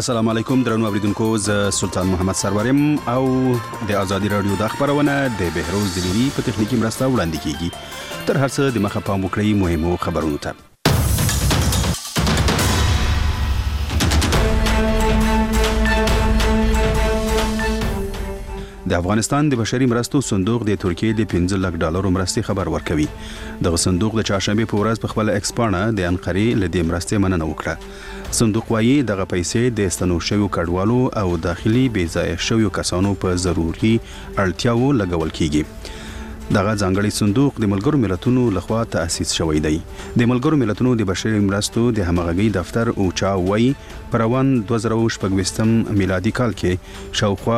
السلام علیکم درنو اوریدونکو، ز سلطان محمد سرورم او د ازادي رادیو د خبرونه د بهروز دلیری په تخنیکی مرسته وړاندې کیږي. تر هر څه د مخه پام وکړئ مهمو خبرونو ته. د افغانستان د بشري مرستو صندوق د ترکیې د 15 لک ډالرو مرستې خبر ورکوي. دغه صندوق د چهارشنبه په ورځ په خپل ایکسپانه د انقرې له دې مرستې مننه وکړه. صندوق وايي دغه پیسې د ستنو شویو کډوالو او داخلي بې ځای شویو کسانو په ضروري اړتیاو لګول کیږي. دغه ځانګړي صندوق د ملګرو ملتونو لخوا تأسیس شوی دی. د ملګرو ملتونو د بشري مرستو د همغږي دفتر اوچا وايي پر روان 2024 میلادي کال کې شاوخوا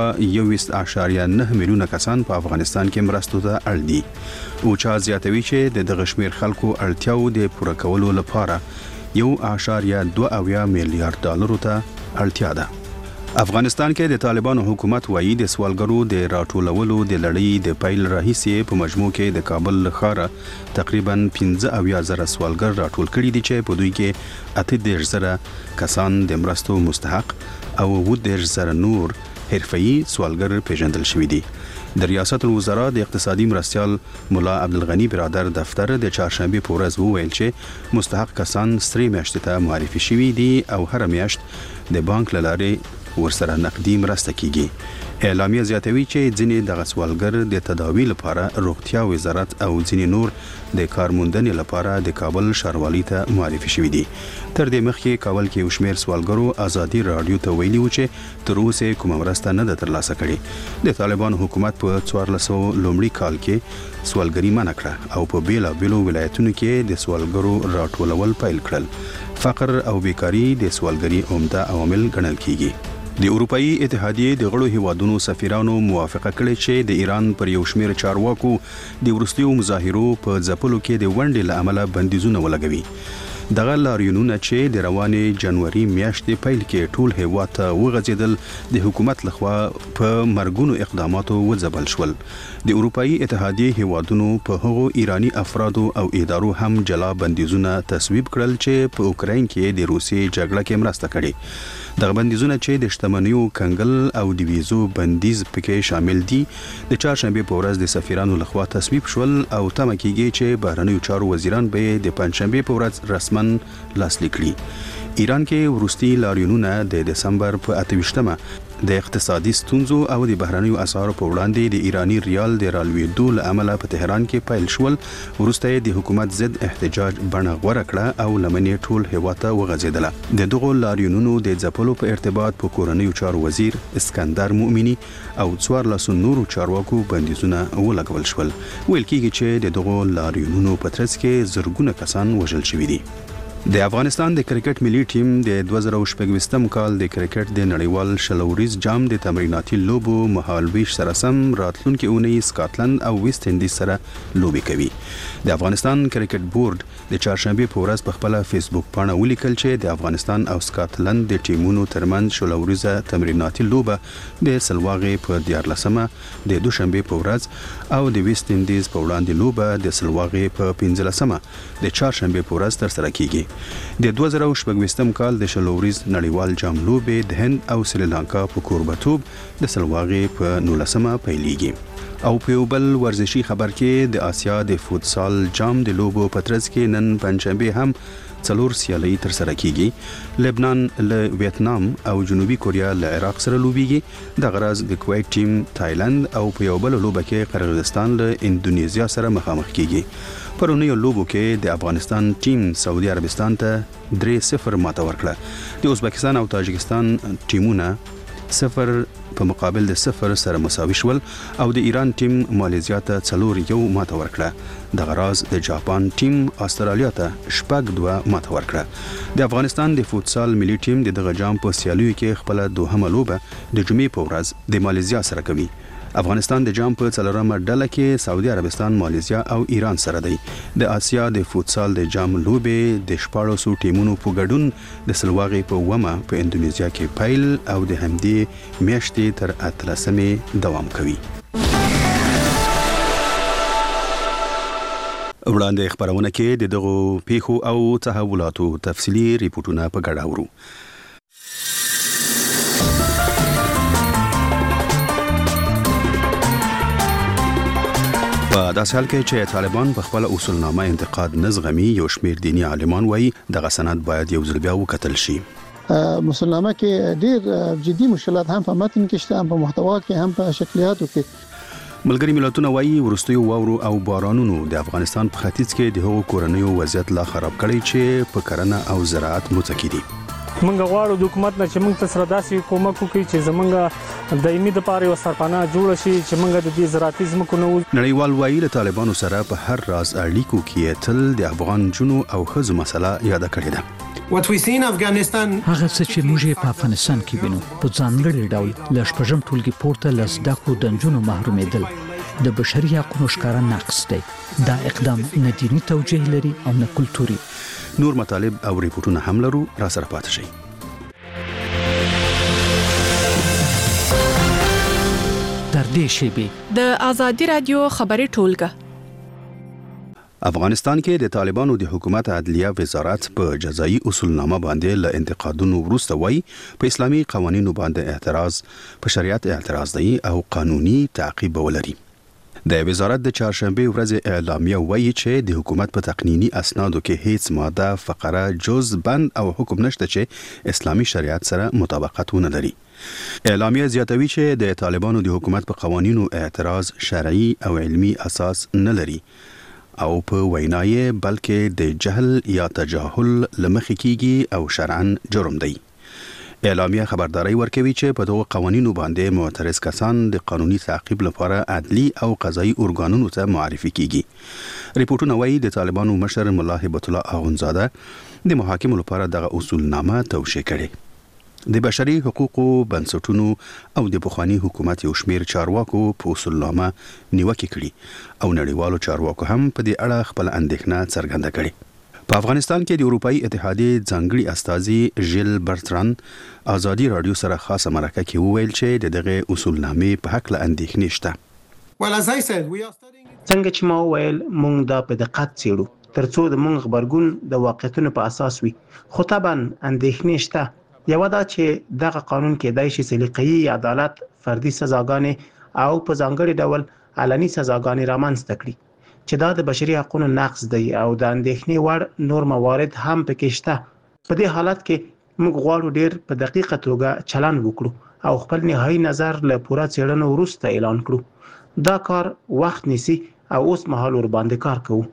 1.9 میلیونه کسان په افغانستان کې مرستو ته اړ دي. اوچا زیاتوي چې د دغه شمیر خلکو اړتیاو د پوره کولو لپاره 1.2 میلیارډ ډالرو ته اړتیا ده. افغانستان کې د طالبانو حکومت وايي د سوالګرو د راټولولو د لړۍ د پیل راهیسې په مجموع کې د کابل ښار تقریبا 15,000 سوالګر راټول کړي دي چې په دوی کې 18,000 کسان د مرستو مستحق او 18,000 نور حرفي سوالګر پیژندل شوي دي. د ریاست الوزرا د اقتصادي مرستیال مولا عبدالغنی برادر دفتر د چهارشنبه په ورځ وویل چې مستحق کسان سری میاشتې ته معرفي شوي دي او هر میاشت د بانک له لارې ورسره نقدي مرسته کیږي. اعلامیه زیاتوي چې ځینې دغه سوالګر د تداوی لپاره روغتیا وزارت او ځینې نور د کارموندنې لپاره د کابل ښاروالۍ ته معرفي شوي دي. تر دې مخکې کابل کې یو شمېر سوالګرو ازادي رادیو ته ویلي و چې تر اوسه کومه مرسته نه ده ترلاسه کړې. د طالبانو حکومت په 1400 لومړي کال کې سوالګري منع کړه او په بیلابیلو ولایتونو کې د سوالګرو راټولول پیل کړل. فقر او بیکاری د سوالګري عمده عوامل ګڼل کیږي. د اروپאי اتحادیې د غړو هیوادونو سفیرانو موافقه کړې چې د ایران پر یو شمېر چارواکو د وروستیو مظاهرو په ځپلو کې د ونډې له امله بندیزونه ولګوي. دغه لاریونونه چې د روانې جنوري میاشتې پیل کې ټول هیواد ته وغځېدل د حکومت لخوا په مرګونو اقداماتو وځبل شول. د اروپאי اتحادیې هیوادونو په هغو ایرانی افرادو او ادارو هم جلا بندیزونه تصویب کړل چې په اوکراین کې د روسیې جګړه کې مرسته کړې. دغه بندیزونه چې د شتمنیو کنګل او د ویزو بندیز پکې شامل دي د چهارشنبه په ورځ د سفیرانو لخوا تصویب شول او تمه کیږي چې بهرنیو چارو وزیران به د پنځشنبه په ورځ رسمن لاسلیک کړي. ایران کې وروستي لاریونونه د دسمبر په 28مه د اقتصادي ستونزو او د بهرنیو اسعارو په وړاندې د ایرانی ریال د رالوېدو له امله په تهران کې پیل شول. وروسته د حکومت ضد احتجاج بڼه غوره کړه او لمنې ټول هیواد ته وغځېدله. د دغو لاریونونو د ځپلو په ارتباط په کورنیو چارو وزیر اسکندر مؤمنی او 14 نورو چارواکو بندیزونه ولګول شول. ویل کېږي چې د دغو لاریونونو په ترڅ کې زرګونه کسان وژل شوي دي. د افغانستان د کرکټ ملي ټیم د 2024 کال د کرکټ د نړیوال شلوریز جام د تمریناتي لوبو مهالویش سره سم راتلونکي اونۍ سکاټلند او ویسټ انډیز سره لوبي کوي. د افغانستان کرکټ بورډ د چهارشنبه په ورځ په خپل فیسبوک پاڼه ولیکل چې د افغانستان او سکاټلند د ټیمونو ترمنځ شلوریزه تمریناتي لوبه د سلواغې په 14مه د دوشنبه په ورځ او د ویسټ انډیز په وړاندې لوبه د سلواغې په 15مه د چهارشنبه په ورځ ترسره کیږي. د 2024 کال د شلوریز نړیوال جام لوبې د هند او سریلانکا په کوربتوب د سلواغې په 19مه پیلېږي. او په یو بل ورزشي خبر کې د آسیا د فوتسال جام د لوبو په ترڅ کې نن پنځشنبه هم 4 سیالۍ ترسره کیږي. لبنان له ویتنام او جنوبي کوریا له عراق سره لوبيږي. د غرض د کویت ټیم تایلند او په یو بل لوبه کې قرغیزستان له اندونیزیا سره مخامخ کیږي. پرونی لوبو کې د افغانستان ټیم سعودي عربستان ته 3-0 ماته ورکړه. د ازبکستان او تاجکستان ټیمونه 0 په مقابل د 0 سره مساوي شول او د ایران ټیم مالیزیا ته 4-1 ماته ورکړه. د غراز د جاپان ټیم استرالیا ته 4-2 ماته ورکړه. د افغانستان د فوتسال ملي ټیم د دغه جام په سیالیو کې خپل دوهمه لوبه د جمعې په ورځ د مالیزیا سره کوي. افغانستان د جام په 4مه ډله کې سعودي عربستان، مالیزیا او ایران سره دی. د آسیا د فوتسال د جام لوبې د 14 ټیمونو په ګډون د سلواغې په ومه په اندونیزیا کې پیل او د همدې میاشتې تر 13مې دوام کوي. وړاندې خبرونه کې د دغو پیښو او تحولاتو تفصیلی ریپورتونه په ګډه اورو. په داسې حال کې چې طالبان په خپل اصولنامه انتقاد نه زغمي، یو شمېر دینی عالمان وایي دغه سند باید یو ځل بیا وکتل شي. اصولنامه کې ډېر جدي مشکلات هم په متن کې شته، هم په محتوا کې، هم په شکلیاتو کې. ملګری ملتونه وایي ورستیو واورو او بارانونو د افغانستان په ختیځ کې د هغو کورنیو وضعیت لا خراب کړی چې په کرنه او زراعت متکی دي. منګ غواړو د حکومت نه چې موږ ته سره داسې کومک وکړي چې زمونږ دایمي د پاره یو سرپناه جوړ شي چې موږ د دې زراعتي ځمکو نه نړیوال وایي له طالبانو سره په هر راز اړیکو کې تل د افغان جنو او خزو مسله یاد کړې ده. هغه څه چې موږ په افغانستان کې وینو په ځانګړي ډول ل شپږم ټولګي پورته لسداکو د جنو محرومېدل د بشري حقوقو ښکارا نقص دی. دا اقدام نه دیني توجیه لري او نه کلتوري. نور مطالب او ریپورتونه هم لرو، را سره پاتې شئ. در دې شیبې د آزادي رادیو خبري ټولګه. افغانستان کې د طالبانو د حکومت عدلیه وزارت په جزایي اصولنامه باندې له انتقادونو وروسته وایي په اسلامي قوانینو باندې اعتراض په شریعت اعتراض دی او قانوني تعقیب ولري. د وزارت د چهارشنبه ورځ اعلامیه وایي چې د حکومت په تقنینی اسنادو کې هیڅ ماده، فقره، جز، بند او حکم نشته چې اسلامي شریعت سره مطابقت ونه لري. اعلامیه زیاتوي چې د طالبانو د حکومت په قوانینو اعتراض شرعي او علمي اساس نه لري او په وینای بلکې د جهل یا تجاهل لمخې کیږي او شرعاً جرم دی. اعلامیه خبرداري ورکوي چې په دغه قوانینو باندې معترض کسان د قانوني تعقیب لپاره عدلي او قضایي ارګانونو ته معرفي کیږي. ریپورتونه وایي د طالبانو مشر ملا هیبت الله اخونزاده د محاکمو لپاره دغه اصولنامه توشیح کړي. د بشري حقوقو بنسټونو او د پخوانی حکومت یو شمېر چارواکو په اصولنامه نیوکه کړي او نړیوالو چارواکو هم په دې اړه خپل اندېښنه څرګنده کړې. په افغانستان کې د اروپאי اتحادیې ځانګړي استازي ژیل برتران آزادي رادیو سره خاصه مرکه کې وویل چې دغه اصولنامې په حق له اندېښنې شته. څنګه چې ما وویل موږ دا په دقت څېړو ترڅو د موږ خبرګون د واقعیتونو په اساس وي، خو طبعا اندېښنې شته. یو دا چې دغه قانون کېدای شي سلیقه‌يي عدالت، فردي سزاګانې او په ځانګړي ډول علني سزاګانې رامنځته کړي چې دا د بشري حقوقو نقض دی او د اندېښنې وړ نور موارد هم پکې شته. په دې حالت کې موږ غواړو ډېر په دقیقه توګه چلند وکړو او خپل نهایي نظر له پوره څېړنو وروسته اعلان کړو. دا کار وخت نیسي او اوس مهال ور باندې کار کوو.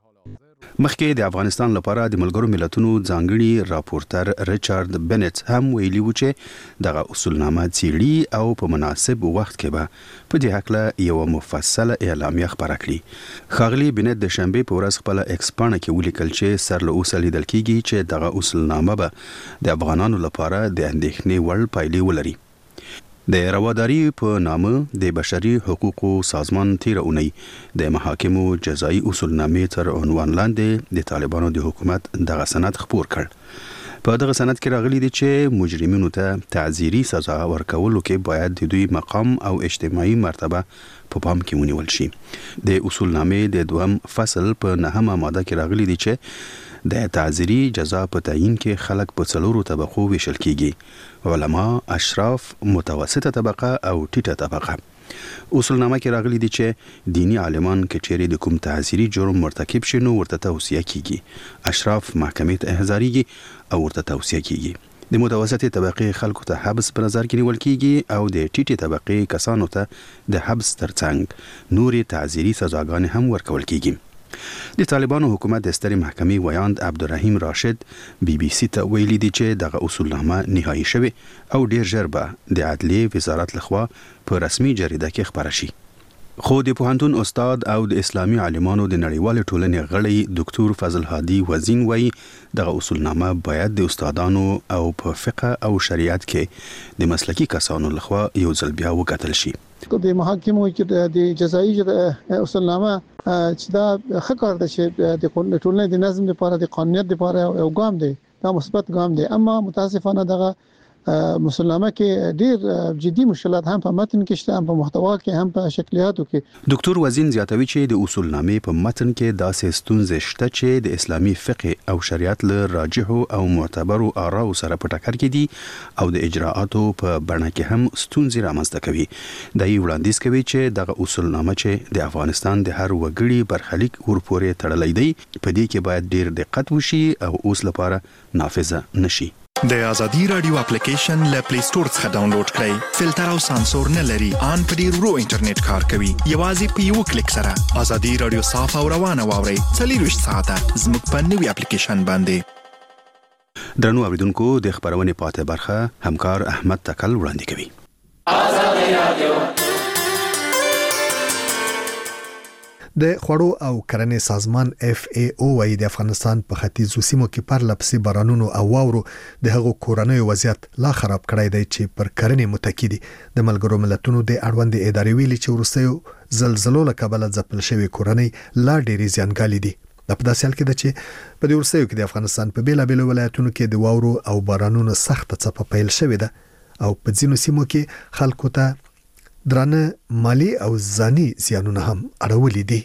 مخکې د افغانستان لپاره د ملګرو ملتونو ځانګړي راپورټر ریچارډ بنت هم ویلي و چې دغه اصولنامه څېړي او په مناسب وخت کې به په دې حق یو مفصله اعلامیه خپاره کړي. ښاغلي بنت د شنبه په ورځ خپل ایکس پاڼه کې ولیکل چې سر له اوسه لیدل کېږي چې دغه اصولنامه به د افغانانو لپاره د اندېښنې وړ پایلې ولري. د رواداري په نامه د بشري حقوقو سازمان تیر اونۍ د محاکمو جزایي اصولنامې تر عنوان لاندې د طالبانو د حکومت دغه سند خپور کړ. په دغه سند کې راغلي دي چې مجرمینو ته تعزیري سزا ورکولو کې باید د دوی مقام او اجتماعي مرتبه په پام کې ونیول شي. د اصولنامې د دویم فصل په 9مه ماده کې راغلي دي چې د تعزیري جزا په تعیین کې خلک په څلورو طبقو ویشل کیږي: علما، اشراف، متوسطه طبقه او ټیټه طبقه. اصولنامه کې راغلي دي چې دینی عالمان کې چیرې د کوم تعزیري جرم مرتکب شي نو ورته توصیه کیږي. اشراف محکمې ته احضاریږي او ورته توصیه کیږي. د متوسطه طبقه خلکو ته حبس په نظر کې نیول کیږي او د ټیټه طبقه کسانو ته د حبس ترڅنګ نوري تعزیري سزاګانې هم ورکول کیږي. د طالبانو حکومت د سترې محکمې ویاند عبدالرحیم راشد BBC ته ویلي دي چې دغه اصولنامه نهایی شوی او ډیر ژر به د عدلیې وزارت لخوا په رسمي جریده کې خپاره شي. خو د پوهنتون استاد او د اسلامي عالمانو د نړیوال ټولنې غړی ډاکټر فضل هادي وزین وایي دغه اصولنامه باید د استادانو او په فقه او شریعت کې د مسلکی کسانو لخوا یو ځل بیا وکتل شي. د محاکمو کې د جزایي اصولنامه چې دا ښه کار دی چې د ټولنې د نظم لپاره، د قانونیت لپاره یو ګام دی، دا مثبت ګام دی. اما متاسفانه دغه مسلمه کې ډیر جدي مشکلات هم په متن کې شته، هم په محتوا کې، هم په شکلیاتو کې. ډاکټر وزین زیاتوي چې د اصولنامې په متن کې داسې ستونزې شته چې د اسلامي فقه او شریعت له راجحو او معتبرو آراو سره په ټکر کې دي او د اجراءاتو په بڼه کې هم ستونزې رامنځته کوي. دا یې وړاندیز کوي چې دغه اصولنامه چې د افغانستان د هر وګړي برخلیک ورپورې تړلی دی، په دې کې باید ډیر دقت وشي او اوس لپاره نافذه نشي. د ازادي رادیو اپلیکیشن له پلی سٹور څخه ډاونلوډ کړئ. فلټر او سانسور نه لري، ان په ډیر ورو انټرنیټ کار کوي. یوازې په یو کلیک سره ازادي رادیو صاف او روانه واورئ. 24 ساعته زموږ په نوې اپلیکیشن باندې. درنو اوریدونکو، د خبرونې پاتې برخه همکار احمد تکل وړاندې کوي. ازادي رادیو د خوړو او کرنې سازمان FAO وايي د افغانستان په ختیځو سیمو کې پرلپسې بارانونو او واورو د هغو کورنیو وضعیت لا خراب کړی دی چې پر کرنې متکی دي. د ملګرو ملتونو د اړوند ادارې ویلي چې وروستیو زلزلو له کبله ځپل شوی کورنۍ لا ډېری زیانګالي دي. د په داسې حال کې ده چې په دې وروستیو کې د افغانستان په بیلابیلو ولایتونو کې د واورو او بارانونو سخته څپه پیل شوې ده او په ځینو سیمو کې خلکو ته درانه مالی او ځاني زیانونه هم اړولي دي.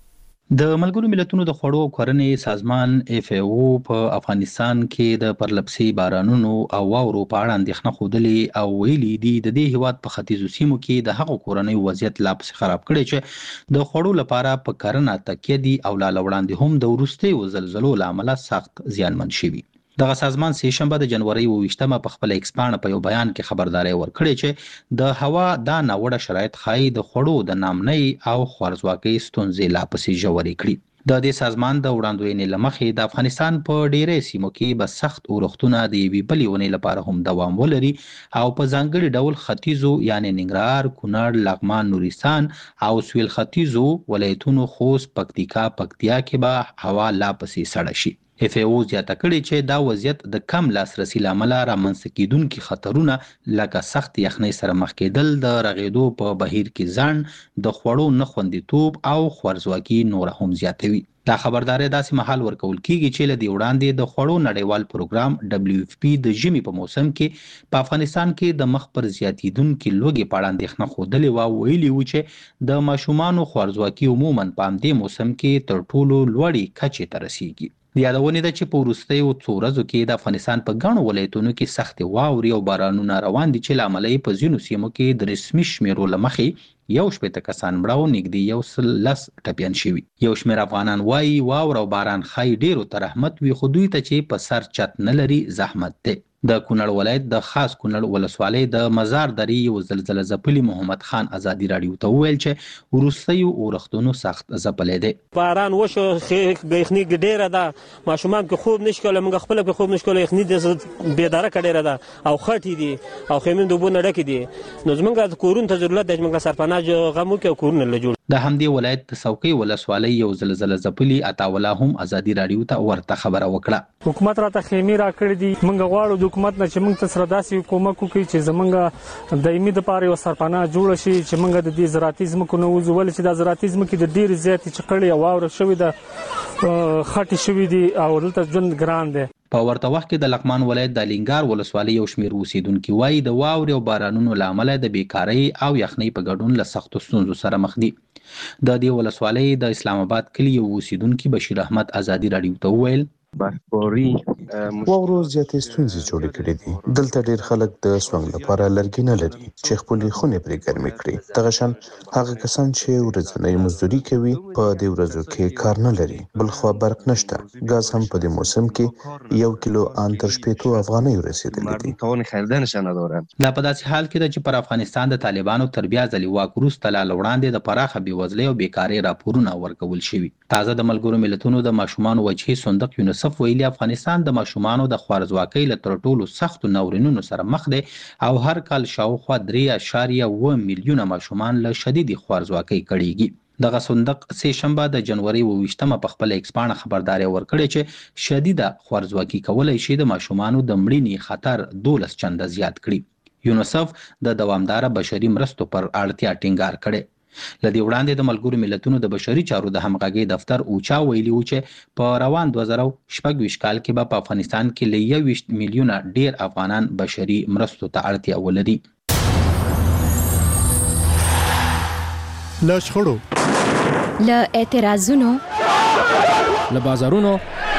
د ملګرو ملتونو د خوړو او کرنې سازمان FAO په افغانستان کې د پرلپسې بارانونو او واورو په اړه اندېښنه ښودلې او ویلي دي د دې هیواد په ختیځو سیمو کې د هغو کورنیو وضعیت لا پسې خراب کړی چې د خوړو لپاره په کرنه تکیه دي او لا وړاندې هم د وروستیو زلزلو له امله سخت زیانمن شوي. دغه سازمان سه شنبه د جنوري 28مه په خپل ایکس پاڼه په یو بیان کې خبرداري ورکړې چې د هوا دا ناوړه شرایط ښایي د خوړو د نامنۍ او خوارزواکۍ ستونزې لا پسې ژورې کړي. د دې سازمان د وړاندوینې له مخې د افغانستان په ډېرې سیمو کې به سخت اورښتونه د یوې بلې اونۍ لپاره هم دوام ولري او په ځانګړي ډول ختیځو یعنې ننګرهار، کونړ، لغمان، نورستان او سویل ختیځو ولایتونو خوست، پکتیکا، پکتیا کې به هوا لا پسې سړه شي. FAO زیاته کړې چې دا وضعیت د کم لاسرسي له امله رامنځته کېدونکي خطرونه لکه سخت یخنۍ سره مخ کېدل، د رغېدو په بهیر کې ځنډ، د خوړو نه خوندیتوب او خوارزواکي نوره هم زیاتوي. دا خبرداری داسې مهال ورکول کیږي چې له دې وړاندې د خوړو نړیوال پروګرام WFP د ژمي په موسم کې په افغانستان کې د مخ پر زیاتیدونکي لوږې په اړه اندېښنه ښودلې وه. ویلي وو چې د ماشومانو خوارزواکي عموما په همدې موسم کې تر ټولو لوړې کچې ته رسیږي. د یادونې ده چې په وروستیو څو ورځو کې د افغانستان په ګڼو ولایتونو کې سختې واورې او بارانونه روان دي چې له امله یې په ځینو سیمو کې د رسمي شمیرو له مخې 1 کسان مړه او نږدې 110 ټپیان شوي. یو شمېر افغانان وایي واوره او باران ښایي ډېرو ته رحمت وي، خو دوی ته چې په سر چت نه لري زحمت دی. د کونړ ولایت د خاص کونړ ولسوالۍ د مزار درې یو زلزله ځپلي محمد خان ازادي راډیو ته وویل چې وروستیو اورښتونو سخت ځپلی دی. باران وشو، یخني ډېره ده، ماشومان کې خوب نشي کولی، موږ خپله کې خوب نشي کولی، یخني بېدارکه ډېره ده او خټې دي او خیمې د اوبو نه ډکې دي. نو زموږ کورونو ته ضرورت دی چې موږ سرپناه غم وکړو او کورونه له جوړ. د همدې ولایت د څوکۍ ولسوالۍ یو زلزله ځپلي عطاالله هم ازادي راډیو ته ورته خبره وکړه. حکومت راته خیمې راکړې دي، موږ غواړو د حکومت نه چې موږ ته سره داسې کومک وکړي چې زموږ دایمي دپاره یو سرپناه جوړه شي چې موږ د دې زراعتي ځمکو نه وځو، ولې چې دا زراعتي ځمکې د ډېرې زیاتې چقړې او واوره شوې ده، خټې شوي دي او دلته ژوند ګران دی. په ورته وخت کې د لغمان ولایت د الینګار ولسوالۍ یو شمېر اوسیدونکي وایي د واورې او بارانونو له امله د بیکارۍ او یخنۍ په ګډون له سختو ستونزو سره مخ دي. د دې ولسوالۍ د اسلام آباد کلي یو اوسیدونکي بشیر احمد ازادي راډیو ته وویل برفباري واورو زیاتې ستونزې جوړې کړې دي. دلته ډېر خلک د سونګ لپاره لرګي نه لري چې خپلې خونې پرې ګرمې کړي. دغه شان هغه کسان چې ورځنۍ مزدوري کوي په دې ورځو کې کار نه لري. بلخوا برق نشته. ګاز هم په دې موسم کې 1 کیلو ان تر 15 افغانۍ رسیدلی دي. لا په داسې حال کې ده چې پر افغانستان د طالبانو تر بیا ځلې واک وروسته لا وړاندې د پراخه بېوزلۍ او بیکارۍ راپورونه ورکول شوي. تازه د ملګرو ملتونو د ماشومانو وجهي صندوق یونیسف ویلي افغانستان د ماشومانو د خوارزواکۍ له تر ټولو سختو ناورینونو سره مخ دی او هر کال شاوخوا 3.7 میلیونه ماشومان له شدیدې خوارزواکۍ کړېږي. دغه صندوق سه شنبه د جنوري 28مه په خپل ایکس پاڼه خبرداري ورکړې چې شدیده خوارزواکي کولای شي د ماشومانو د مړینې خطر 12 چنده زیات کړي. یونیسف د دوامداره بشري مرستو پر اړتیا ټینګار کړي. لدی وړاندې د ملګرو ملتونو د بشري چارو د همغږي دفتر اوچا ویلي و چې په روان 2024 کال کې به په افغانستان کې ل 21 میلیونه ډیر افغانان بشري مرستو ته اړتیا ولري. له شخړو، له اعتراضونو، له بازارونو،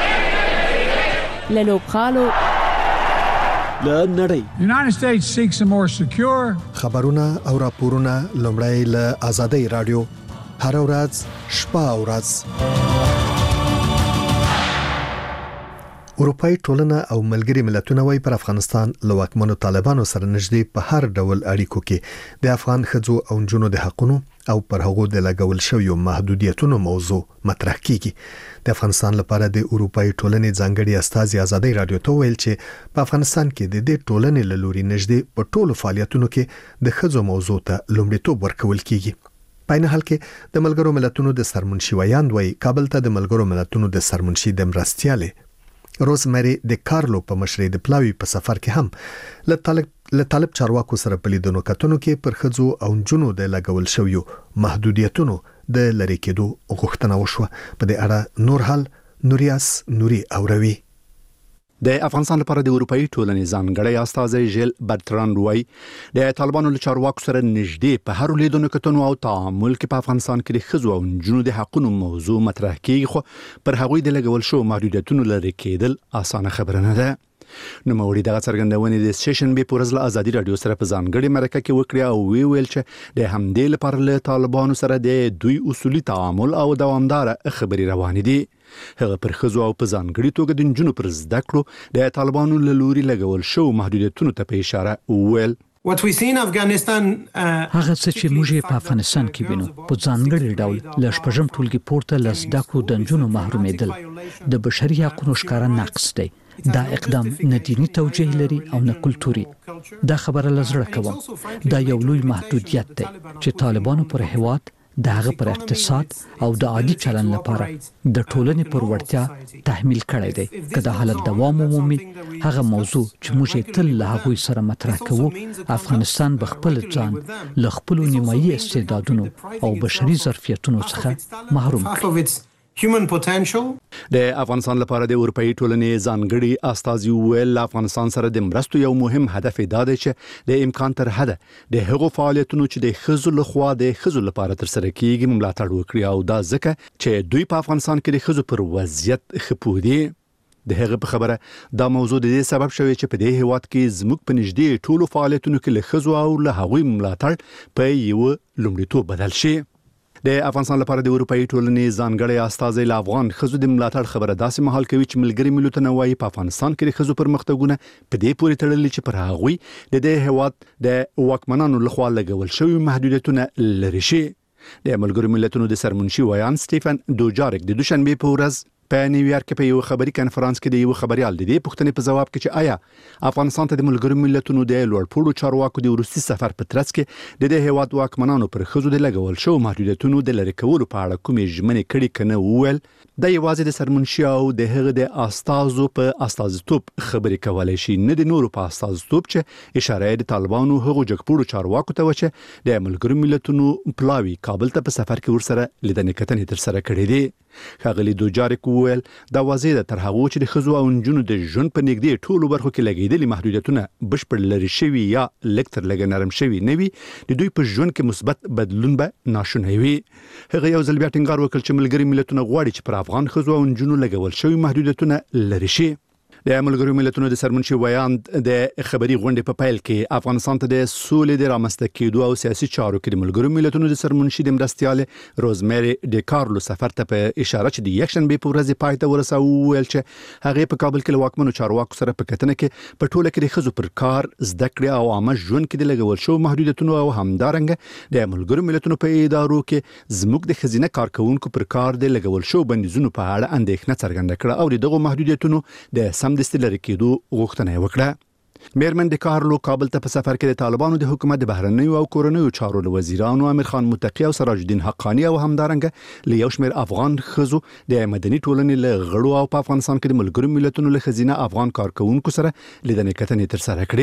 له لوبغالو، له نړۍ. United States seeks a more secure. خبرونه او راپورونه لومړی له آزادۍ رادیو هر ورځ شپه او ورځ. اروپאי ټولنه او ملګري ملتونه وايي پر افغانستان له واکمنو طالبانو سره نږدې په هر ډول اړیکو کې د افغان ښځو او نجونو د حقوقو او پر هغو د لګول شویو محدودیتونو موضوع مطرح کیږي. د افغانستان لپاره د اروپאי ټولنې ځانګړي استازي آزادۍ رادیو ته ویل چې په افغانستان کې د دې ټولنې له لوري نږدې په ټولو فعالیتونو کې د ښځو موضوع ته لومړیتوب ورکول کیږي. په نه حال کې د ملګرو ملتونو د سرمنشي ویاند وایي کابل ته د ملګرو ملتونو د سرمنشي د مرستياله روزمری د کارلو په مشرۍ د پلاوی په سفر کې هم له طالب چارواکو سره په لیدنو کتنو کې پر ښځو او نجونو د لګول شویو محدودیتونو د لری کېدو غوښتنه وشوه. په دې اړه نور حال نوریاس نوري اوروي. د افغانستان لپاره د اروپאי ټولنې ځانګړی استازی ژیل برتران وایي د طالبانو له چارواکو سره نږدې په هر لیدنو کتنو او تعامل کې په افغانستان کې د ښځو او نجونو د حقوقو موضوع مطرح کیږي، خو پر هغوی د لګول شو محدودیتونو لري کېدل اسانه خبره نه ده. نو موري دغه څرګندونې د سټیشن به پورز له آزادي رادیو سره په ځانګړي مرکه کې وکړه او ویل چې د همدې لپاره له طالبانو سره د دوی اصولي تعامل او دوامدار خبري روان دي. هغه پر ښځو او په ځانګړي توګه د نجونو پر زده کړو د طالبانو له لوري لګول شو محدودیتونو ته په اشاره ویل. What we see in Afghanistan هغه څه چې موږ په افغانستان کې وینو په ځانګړي ډول ل شپږم ټولګي پورته لسدکو د نجونو محرومېدل د بشري حقوقو ښکارا نقص دی. دا اقدام نه دینی توجیه لري او نه کلتوري. دا خبره لزړه کوم. دا یو لوی محدودیت دی چې طالبانو پر هواد د هغه پر اقتصاد او د عادي چلن لپاره د ټولنې پر وړتیا تحمیل کړی دی. کله حالت دوام ومومي هغه موضوع چې موږ تل له هغه سره مطرح کوو، افغانستان بخپل ځان له خپل نیمایي استعدادونو او بشري ظرفیتونو څخه محروم کړي. human potential. د افغانستان لپاره د اروپאי ټولنې ځانګړي استازي ویل افغانستان سره د مرستو یو مهم هدف دا دی چې د امکان تر حده د هغو فعالیتونو چې د ښځو لخوا د ښځو لپاره تر سره کیږي ملاتړ وکړي، او دا ځکه چې دوی په افغانستان کې د ښځو پر وضعیت خپو دي. د هغه په خبره دا موضوع د دې سبب شوی چې په دې هیواد کې زموږ په نږدې ټولو فعالیتونو کې له ښځو او له هغوی ملاتړ په یو لومړیتوب بدل شي. د افغانستان لپاره د اروپאי ټولنې ځانګړي استازي له افغان ښځو د ملاتړ خبره داسې مهال کوي چې ملګري ملتونه وايي په افغانستان کې د ښځو پرمختګونه په دې پورې تړلي چې پر هغوی د دې هیواد د واکمنانو لخوا لګول شوی محدودیتونه لري شي. د ملګرو ملتونو د سرمنشي ویان سټیفن دوجارک د دوشنبه په ورځ په نیویارک کې په یو خبري کانفرنس کې د یو خبريال د دې پوښتنې په جواب کې چې آیا افغانستان ته د ملګرو ملتونو د لوړپوړو چارواکو د روسي سفر په ترڅ کې د دې هیواد واکمنانو پر ښځو د لګول شو محدودیتونو د لری کولو په اړه کومې ژمنې کړي کنه وویل د یوازې د سرمنشي او د هغه د استازو په استازیتوب خبرې کولای شي، نه د نورو په استازیتوب چې اشاره د طالبانو هغو جګپوړو چارواکو ته وچه د ملګرو ملتونو پلاوی کابل ته په سفر کې ورسره لیدنې کتنې تر سره کړې دي. ښاغلي دوجارک ویل دا واضح ده تر هغه چې د ښځو او نجونو د ژوند په نږدې ټولو برخو کې لګیدلي محدودیتونه بشپړ لري شوي یا لکتر لګ نرم شوي نه وي، د دوی په ژوند کې مثبت بدلون به ناشونی وي. هغه یو ځل بیا ټینګار وکړ چې ملګري ملتونه غواړي چې پر افغان ښځو او نجونو لګول شوي محدودیتونه لري شي. د ملګرو ملتونو د سرمنشي ویاند د خبري غونډې په پیل کې افغانستان ته د سولې د رامنځته کېدو او سیاسي چارو کې د ملګرو ملتونو د سرمنشي د مرستياله روزمری د کارلو سفر ته په اشاره چې د یکشنبه په ورځ پای ته ورساو ویل چې هغه په کابل کې واکمنو چارواکو سره په کتنه کې په ټوله کې د ښځو پر کار زده کړې او عامه ژوند کې د لګول شو محدودیتونو او همدارنګه د ملګرو ملتونو په ادارو کې زموږ د خزینه کارکونکو پر کار د لګول شو بندیزونو په اړه اندېښنه څرګنده کړه او دغه محدودیتونو د سمدستي لري کېدو غوښتنه وکړه. میرمن د کارلو کابل ته په سفر کې د طالبانو د حکومت د بهرنیو او کورنیو چارو وزیرانو امیر خان متقی او سراج الدین حقانی او همدارنګه له یو شمېر افغان ښځو د مدني ټولنې له غړو او په افغانستان کې د ملګرو ملتونو له خزینه افغان کارکونکو سره لیدنې کتنې تر سره کړې.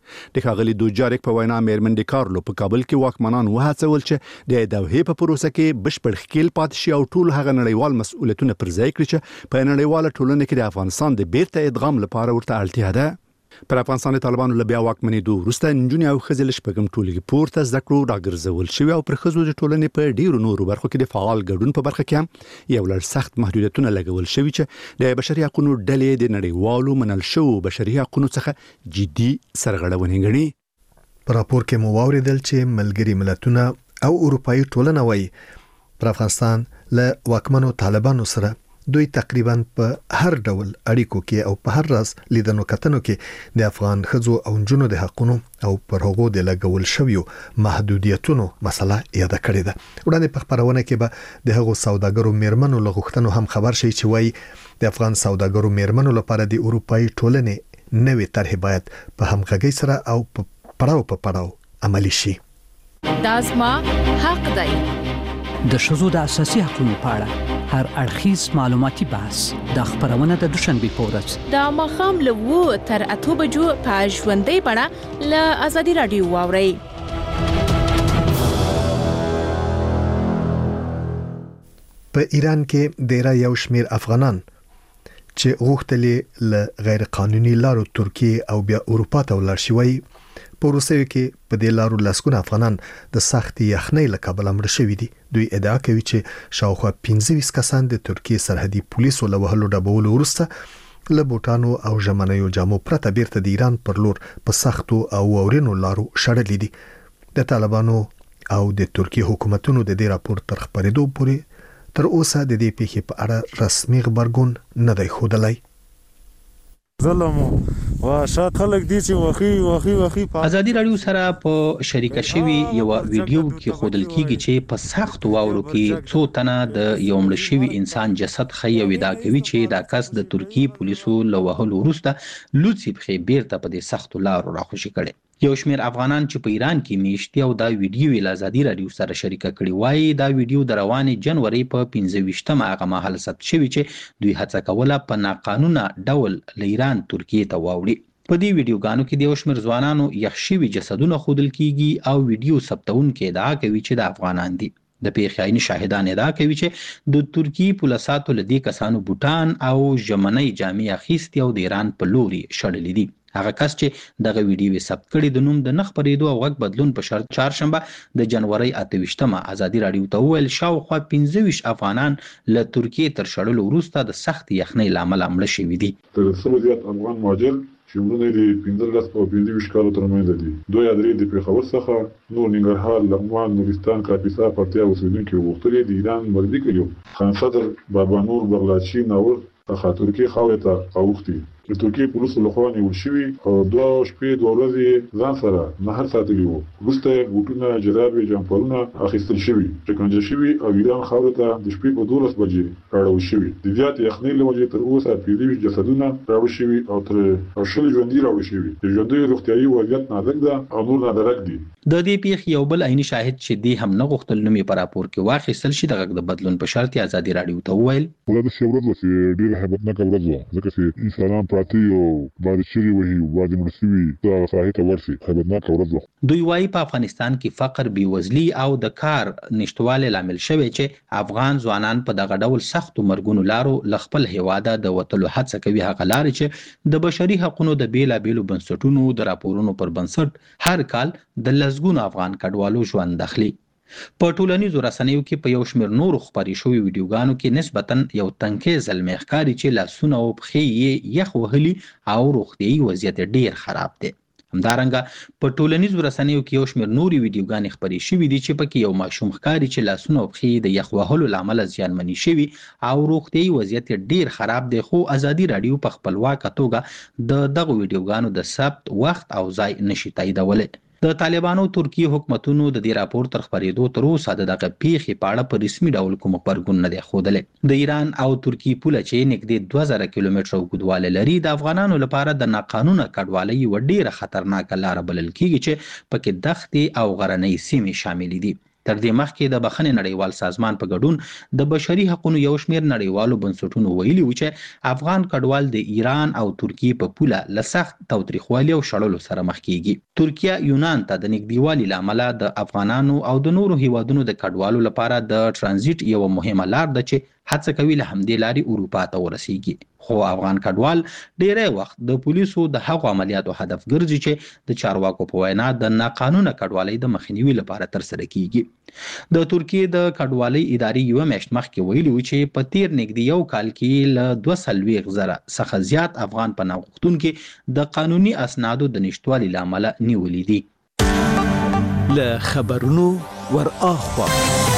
د ښاغلي دوجاریک په وینا میرمن ډي کارلو په کابل کې واکمنان وهڅول چې د دوحې په پروسه کې بشپړ ښکیل پاتې شي او ټول هغه نړیوال مسؤلیتونه پر ځای کړي چې په نړیواله ټولنه کې د افغانستان د بیرته ادغام لپاره ورته اړتیا ده. پر افغانستان د طالبانو له بیا واکمنېدو وروسته نجونې او ښځې له شپږم ټولګي پورته زده کړو راګرځول شوي او پر ښځو د ټولنې په ډیرو نورو برخو کې د فعال ګډون په برخه کې هم یو لړ سخت محدودیتونه لګول شوي چې د بشري حقوقو ډلې د نړیوالو منل شوو بشري حقوقو څخه جدي سرغړونې ګڼي. په راپور کې مو واوریدل چې ملګري ملتونه او اروپאי ټولنه وايي پر افغانستان له واکمنو طالبانو سره دوی تقریبا په هر ډول اړیکو کې او په هر راز لیدنو کتنو کې د افغان ښځو او نجونو د حقوقو او پر هغو د لګول شویو محدودیتونو مسله یاده کړې ده. وړاندې په خبرونه کې به د هغو سوداګرو میرمنو له غوښتنو هم خبر شي چې وایي د افغان سوداګرو میرمنو لپاره د اروپאי ټولنې نوې طرح باید په همغږۍ سره او په پړاو عملی شي. دازما حق دی. د شذو د اساسي حقوقو په اړه هر اړخیز معلوماتي بحث د خبرونه د دوشنبه په ورځ د ماښام له 2 تر 8 بجو په ژوندۍ بڼه له ازادي رادیو واورئ. په ایران کې ډیر یو شمیر افغانان چې غوښتل له غیر قانوني لارو ترکیه او بیا اروپا ته ولاړ شي په روسیه کې په دې لارو لاسکونه افغانان د سختي یخنۍ له کبله مړ شوي دي. دوی ادعا کوي چې شاوخوا 15 کسان د ترکیه سرحدي پولیسو له وهلو ډبولو وروسته له بوټانو او ژمنیو جامو پرته بیرته د ایران پر لور په سختو او اورینو لارو شړلې دي. د طالبانو او د ترکیه حکومتونو د دې راپور تر خبرېدو پورې تر اوسه د دې پیښې په اړه رسمي خبرګون نه دی ښودلی. ظلم او شات خلک دي چې وخی ازادي رادیو سره په شریکه شوی یو ویډیو کې خودل کیږي چې په سخت واورو کې څو تنه د یو مړ شوی انسان جسد خي ودا کوي چې دا کس د ترکیه پولیسو له وهلو وروسته لوڅي په بیرته په دې سخت لارو راخوشي کړي. یو شمیر افغانان چې په ایران کې میشتي او دا ویډیو له ازادي رادیو سره شریکه کړي وایي دا ویډیو د روانې جنوري په 15مه هغه مهال ثبت شوی چې دوی هڅه کوله په ناقانونه ډول له ایران ترکیه ته واوړي. په دې ویډیوګانو کې د یو شمیر ځوانانو یخ شوي جسدونه ښودل کیږي او ویډیو ثبتونکي ادعا کوي چې د افغانان دي. د پیښې عیني شاهدان ادعا کوي چې د ترکیه پولیساتو له دې کسانو بوټان او ژمنۍ جامې اخیستي او د ایران په لوري شړلې دي. هغه کس چې دغه ویډیو ثبت کړي د نوم د نخ پرېدو او غږ بدلون په شرط چهارشنبه د جنوري 28مه ازادي رادیو ته وویل شاوخوا 15 افغانان له ترکیه تر شړلو وروسته د سخت یخنۍ له امله مړه شوي دي. تر څو زیات افغان مهاجر چې ورونه لري 15 او 15 کالو ترمنځ دي. دوی درې د پیښور څخه نور ننګرهار، لغمان، نورستان، کاپیسا، پکتیا اوسیدونکي وغوښتل دي ایران مرګ کړي. خان صدر، بابا نور، بغلاچی، ناور څخه ترکیه خاورې ته اوښتي. د ترکیه پولیسو لخوا نیول شوي او 2 شپې 2 ورځې ځان سره نهر ساتلي وو. وروسته بوټونه، جرابې، جمپرونه اخیستل شوي، شکنجه شوي او ایران خاورې ته د شپې په 12 بجې راوړل شوي. د زیات یخنۍ له وجې تر اوسه 15 جسدونه راوړل شوي او تر 80 ژوندي راوړل شوي. د ژوندیو روغتیایي وضعیت نازک ده او نور نادرک دي. د دې پیښې یو بل عیني شاهد چې دی هم نه غوښتل نوم یې په راپور کې واخیستل شي د غږ د بدلون په شرط ازادي رادیو ته وویل ولادت سی ورځ وسی ډېر هیبتناکه ورځ وه ځکه چې انسانان پراته یو باندې شری وهي باندې مړ شوي دا ساحې ته ورسي هیبتناکه ورځ وه. دوی وایي په افغانستان کې فقر، بېوزلي او د کار نشتوالی لامل شوی چې افغان ځوانان په دغه ډول سختو مرګونو لارو له خپل هیواده د وتلو هڅه کوي. هغه لارې چې د بشري حقوقو د بیلابیلو بنسټونو د راپورونو پر بنسټ هر کال د لسګونو افغان کډوالو ژوند اخلي. په ټولنیزو رسنیو کې په یو شمېر نورو خپرې شوي ویډیوګانو کې نسبتاً یو تنکۍ زلمی ښکاري چې لاسونه او پښې یې یخ وهلي او روغتیایي وضعیت ډېر خراب دی. همدارنګه په ټولنیزو رسنیو کې یو شمېر نورې ویډیوګانې خپرې شوي دي چې پکې یو ماشوم ښکاري چې لاسونه او پښې د یخ وهلو له امله زیانمنې شوي او روغتیایي وضعیت ډېر خراب دی. خو ازادي راډیو په خپلواکه توګه د دغو ویډیوګانو د ثبت وخت او ځای نشي تاییدولی. د طالبانو ترکیه حکومتونو د دې راپور تر خپرېدو تر اوسه د دغه پیښې په اړه په رسمي ډول کوم غبرګون نه دی ښودلی. د ایران او ترکیې پوله چې نږدې 2000 کیلومتره اوږدوالی لري د افغانانو لپاره د ناقانونه کډوالۍ یوه ډېره خطرناکه لاره بلل کیږي چې پکې دښتې او غرنۍ سیمې شاملې دي. تر دې مخکې د بخښنې نړیوال سازمان په ګډون د بشري حقوقو یو شمېر نړیوالو بنسټونو ویلي و چې افغان کډوال د ایران او ترکیې په پوله له سخت تاوتریخوالي او شړلو سره مخ کیږي. ترکیه یونان ته د نږدېوالي له امله د افغانانو او د نورو هیوادونو د کډوالو لپاره د ترانزیت یوه مهمه لار ده چې هڅه کوي له همدې لارې اروپا ته ورسیږي. خو افغان کډوال ډیری وخت د پولیسو د هغو عملیاتو هدف ګرځي چې د چارواکو په وینا د ناقانونه کډوالۍ د مخنیوي لپاره ترسره کیږي. د ترکیې د کډوالۍ ادارې یوه میاشت مخکې ویلي و چې په تیر نږدې یو کال کې له 240,000 څخه زیات افغان پناه غوښتونکي د قانوني اسنادو د نشتوالي له امله نیولي دي. له خبرونو ور اخوا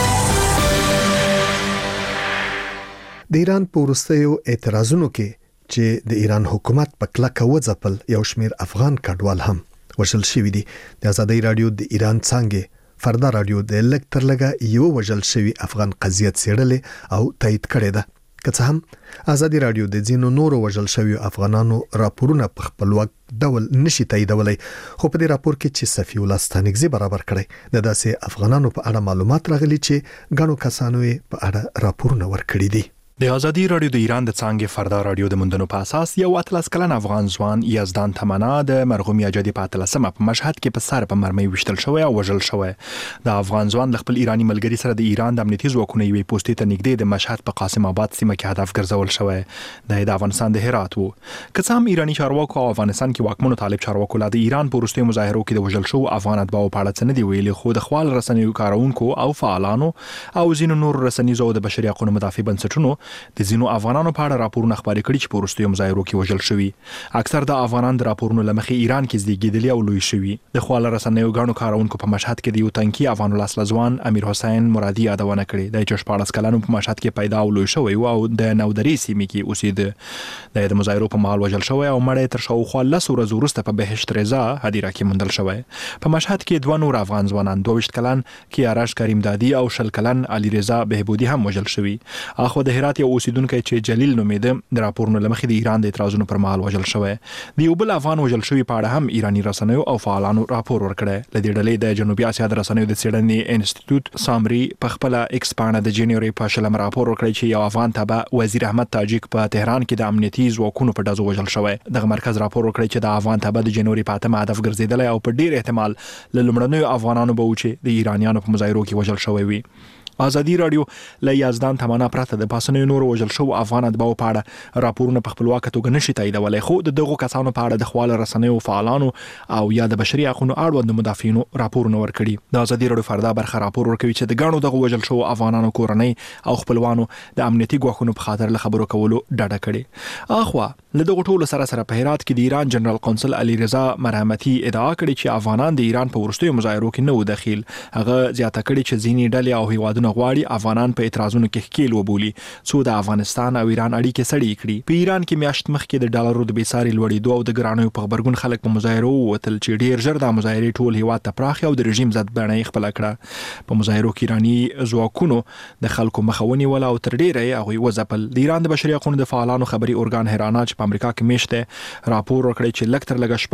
د ایران په وروستیو اعتراضونو کې چې د ایران حکومت په کلکه وځپل یو شمېر افغان کډوال هم وژل شوي دي. د آزادۍ رادیو د ایران څانګې فردا رادیو د لږ تر لږه یو وژل شوي افغان قضیه څېړلې او تایید کړې ده. که څه هم آزادۍ رادیو د ځینو نورو وژل شویو افغانانو راپورونه په خپلواک ډول نشي تاییدولی، خو په دې راپور کې چې صفي الله ستانکزي برابر کړی د داسې افغانانو په اړه معلومات راغلي چې ګڼو کسانو یې په اړه راپورونه ورکړي دي. د آزادۍ رادیو د ایران د څانګې فردا رادیو د موندنو په اساس یو 13 کلن افغان ځوان یزدان تمنا د مرحوم یاجدي په 13مه په مشهد کې په سر په مرمۍ وشتل شوی او وژل شوی. د افغان ځوان د خپل ایرانی ملګری سره د ایران د امنیتي ځواکونو یوې پوستې ته نږدې د مشهد په قاسم آباد سیمه کې هدف ګرځول شوی. د افغانستان د هرات وو. که څه هم ایرانی چارواکو او افغانستان کې واکمنو طالب چارواکو لا د ایران په وروستیو مظاهرو کې د وژل شو افغان اتباعو په اړه څه نه دی ویلي، خو د خپل رسنیو کارونکو او فعالانو او ځینو نور رسنیزو او د بشري حقوقو مدافع بنسټونو د ځینو افغانانو په اړه راپورونه خپاره کړي چې په وروستیو مظاهرو کې وژل شوي. اکثر د افغانان د راپورونو له مخې ایران کې زیږیدلي او لوی شوي. د خپل رسنیو ګڼو کارونکو په مشهد کې د یو تنکي افغان ولس ځوان امیر حسین مرادي یادونه کړې. د 14 کلنو په مشهد کې پیدا او لوی شوی او د نودري سیمې کې اوسېده. د مظاهرو په مهال وژل شوی او مړی تر شاوخوا 10 ورځې وروسته په بهشت رضا هدیره کې موندل شوی. په مشهد کې دوه نور افغان ځوانان 22 کلن کیارش کریم دادی او 20 کلن علي رضا بهبودي هم وژل شوی. اخو د هرات یو اوسیدونکو چې جلیل نومیده د راپورونو لمخې د ایران د اعتراضونو پر مهال وژل شوی. د یو بل افغان وژل شوی په اړه هم ایرانی رسنیو او فعالانو راپور ورکړی. له دې ډلې د جنوبي اسیا د رسنیو د څېړنې انسټیټیوټ سامري په خپل ایکس پاڼه د جنوري په شلم راپور ورکړی چې یو افغان تبع وزیر احمد تاجک په تهران کې د امنیتي ځواکونو په ډزو وژل شوی. دغه مرکز راپور ورکړی چې د افغان تبع د جنوري په 8 هدف ګرځیدلی او په ډیر احتمال له لومړنیو افغانانو به و چې د ایرانیانو په مظاهرو کې وژل شوی وي. آزادي رادیو له یزدان تمنا پرته د پاسنیو نورو وژل شو افغان اتباعو په اړه راپورونه په خپلواک توګه نشي تاییدولی، خو د دغو کسانو په اړه د خپل رسنیو فعالانو او یا د بشري حقوقو اړوند مدافعینو راپورونه ورکړي. د آزادي رادیو فردا برخه راپور ورکوي چې د ګڼو دغه وژل شو افغانانو کورنۍ او خپلوانو د امنیتي ګواښونو په خاطر له خبرو کولو ډډه کړې. اخوا له دغه ټولو سره په هرات کې د ایران جنرال قونسل علي رضا مرحمتي ادعا کړې چې افغانان د ایران په وروستیو مظاهرو کې نه و دخیل. هغه زیاته کړې چې ځینې ډلې او هیوادونه غواړي افغانان په اعتراضونو کې ښکیل وبولي څو د افغانستان او ایران اړیکې سړې کړي. په ایران کې میاشت مخکې د ډالرو د بیساري لوړېدو او د ګرانیو په خبرګون خلک په مظاهرو ووتل چې ډیر ژر د مظاهرې ټول هیواد ته پراخ او د رژیم ضد بڼه یې خپله کړه. په مظاهرو کې ایراني ځواکونو د خلکو مخه ونیوله او تر ډیره یې هغوی وځپل. د ایران د بشري حقوقو د فعالانو خبري ارګان هرانا چې په امریکا کې میشته راپور ورکړی چې لږ تر لږه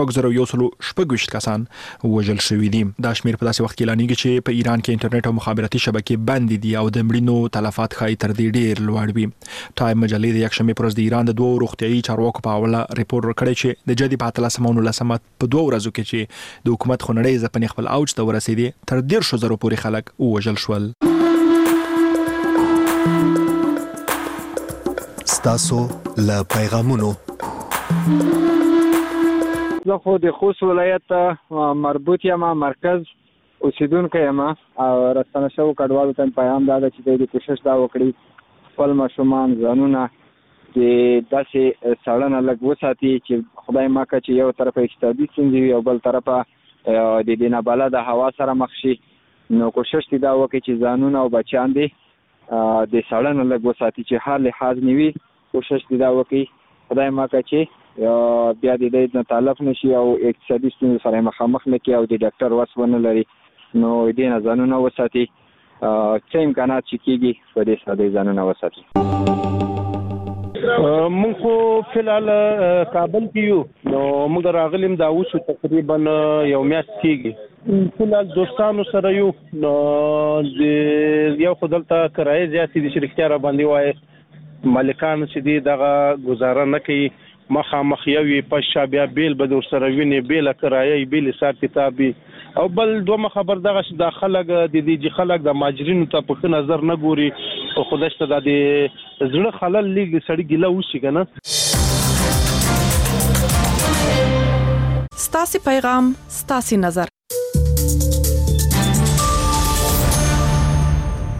6,126 کسان وژل شوي دي. دا شمیر په داسې وخت کې اعلانېږي چې په ایران کې انټرنیټ او مخابراتي شبکې بند دي او د مړینو تلفات تر دې ډیر لوړ وي. ټایم مجلې د یکشنبه پر ورځ د ایران د دوه روغتيایي چارواکو په حواله ریپورت ورکړی چې د جدي په 13 په 2 ورځو کې چې د حکومت خونړۍ ځپنې خپل اوج ته ورسېدې تر 1,000 پورې خلک وژل شول. ستاسو له پیغامونو زه خو د خوست ولایت مربوط یم، مرکز اوسیدونکو یم او راستنه شو کډوالو ته پیغام دا ده چې دوی کوشش دا وکړي خپل ماشومان ځانونه د داسې سړنه لږ وساتي چې خدای ماکه چې یو طرفه اقتصادي ستونزې وي او بل طرفه د دې نابلده هوا سره مخ شي. نو کوشش دا وکړي چې ځانونه او بچیان دي د سړنه لږ وساتي چې هر لحاظ نیوي. کوشش دا وکړي خدای ماکه چې بیا د دې تلف نشي او اقتصادي ستونزې سره مخامخ نه کړي او د ډاکټر وس ونه لري. نو دې نه ځانونه وساتي، څه امکانات چې کېږي په دې سره دې ځانونه وساتي. مونږ خو فلحال کابل کې یو، نو موږ راغلیم دا اوس تقریبا یو میاشت کېږي. فلال دوستانو سره یو نو د یو خدلته کرایه زیاتې د شرکتیا را باندې وای مالکان چې دی دغه گزاره نه کوي مخامخ یو پښه بیا بیل به در سره ویني بیل کرایه بیل حساب کتابي او بل دوه خبر دغه د خلک د دې خلک د ماجرینو ته په نظر نه ګوري او خودشته د زړه خلل لیګ سړی ګیله وشي کنه. ستاسو پیغام ستاسو نظر